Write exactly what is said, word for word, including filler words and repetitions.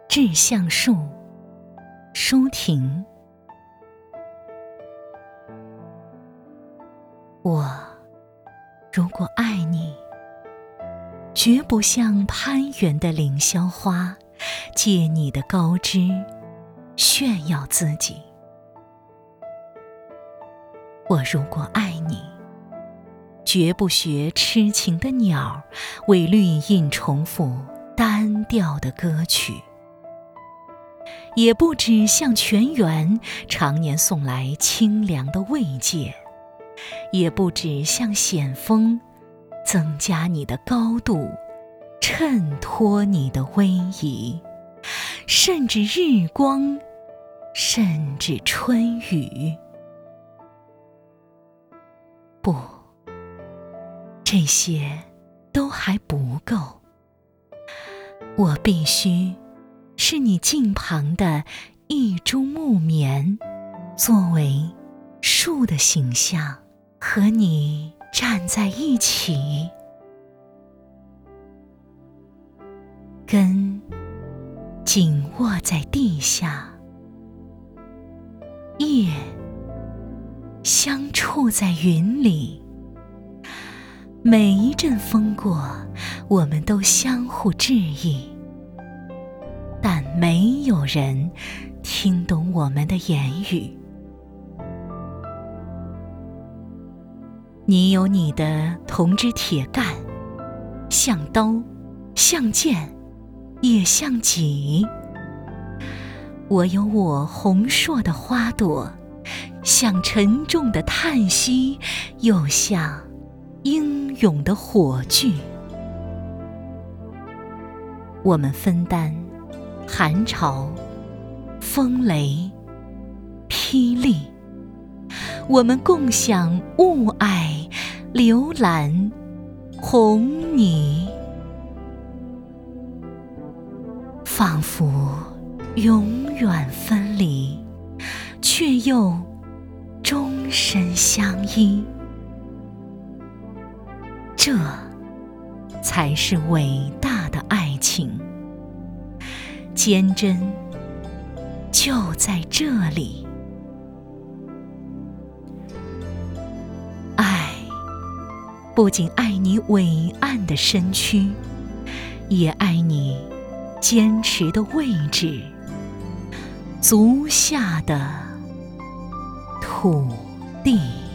致橡树，舒婷。我如果爱你，绝不像攀援的凌霄花，借你的高枝炫耀自己。我如果爱你，绝不学痴情的鸟，为绿荫重复单调的歌曲，也不只向泉源常年送来清凉的慰藉，也不只向险峰增加你的高度，衬托你的威仪，甚至日光，甚至春雨。不，这些都还不够。我必须是你近旁的一株木棉，作为树的形象，和你站在一起，根紧握在地下，叶相触在云里。每一阵风过，我们都相互致意，但没有人听懂我们的言语。你有你的铜枝铁干，像刀，像剑，也像戟。我有我红硕的花朵，像沉重的叹息，又像英勇的火炬。我们分担寒潮、风雷、霹雳，我们共享雾霭、流岚、红泥，仿佛永远分离，却又终身相依。这才是伟大的爱情，坚贞就在这里。爱不仅爱你伟岸的身躯，也爱你坚持的位置，足下的土地。